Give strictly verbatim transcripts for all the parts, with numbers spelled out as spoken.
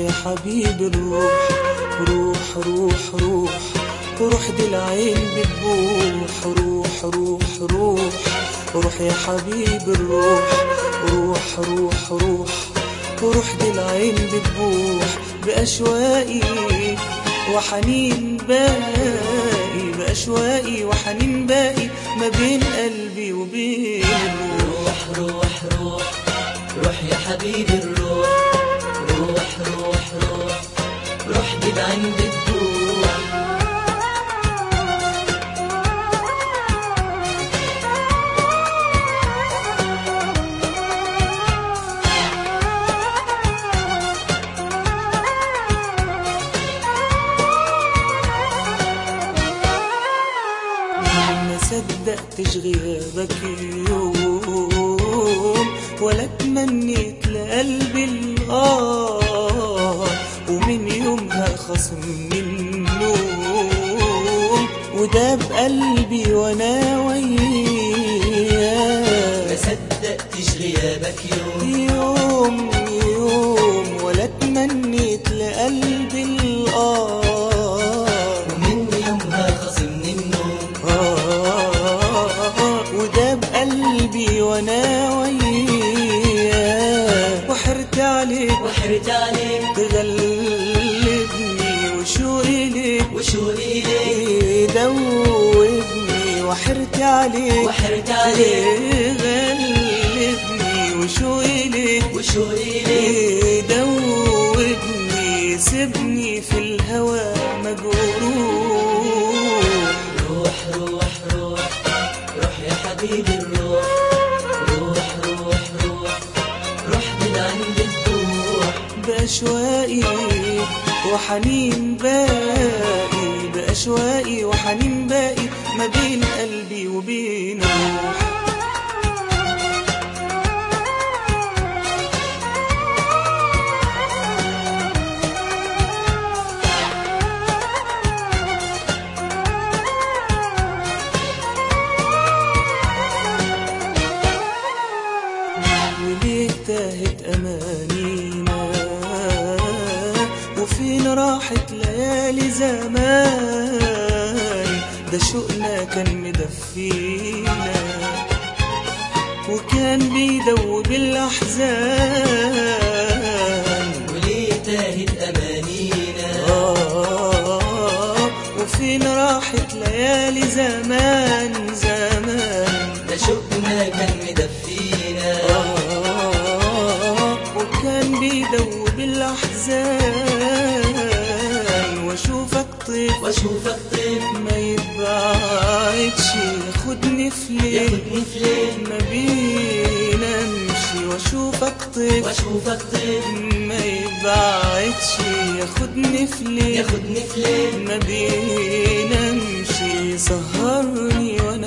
يا حبيب الروح، روح روح روح روح دي العين بتبوح، روح روح روح روح يا حبيب الروح، روح روح روح روح دي العين بتبوح بأشواقي وحنين باقي، بأشواقي وحنين باقي ما بين قلبي وبين الروح. روح روح روح يا حبيبي الروح، روح روح روح روح دي العين بتبوح. ما صدقتش غيابك يوم ولا تمنيت لقلبي الآه، ومن يومها خصمني النوم وداب قلبي وانا وياه. ما صدقتش غيابك يوم يوم يوم ولا تمنيت لقلبي الآه، ومن يومها خصمني النوم آه وداب قلبي وانا وياه. وحرت عليك وحرت عليك تغلبني وشوقي ليك وشوقي ليك يدوبني، وحرت عليك وحرت عليك تغلبني وشوقي ليك وشوقي ليك يدوبني، سيبني في الهوى مجروح. روح روح روح روح يا حبيبي الروح، روح روح روح روح دي العين بتبوح. بأشواقي وحنين باقي، بأشواقي وحنين باقي ما بين قلبي وبين الروح. وليه تاهت أمانينا وفين راحت ليالي زمان، ده شوقنا كان مدفينا وكان بيدوب الأحزان. وليه تاهت أمانينا آه وفين راحت ليالي زمان زمان، ده شوقنا كان مدفينا آه وكان بيدوب الأحزان. واشوفك طيف واشوفك طيف ما يبعدش ياخدني في ليل، ياخدني في ليل ما بينا امشي. واشوفك طيف واشوفك طيف ما يبعدش ياخدني في ليل، ياخدني في ليل ما بينا امشي. سهرني وانا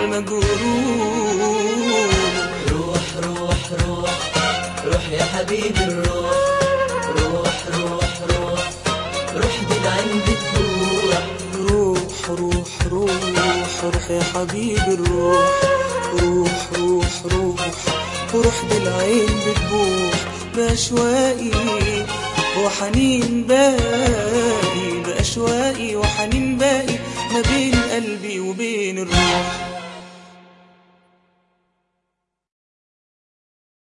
المجروح. روح روح روح روح يا حبيبي الروح، روح روح روح روح دي العين بتبوح. روح روح روح روح يا حبيبي الروح، روح روح روح روح دي العين بتبوح بأشواقي وحنين باقي، بأشواقي وحنين باقي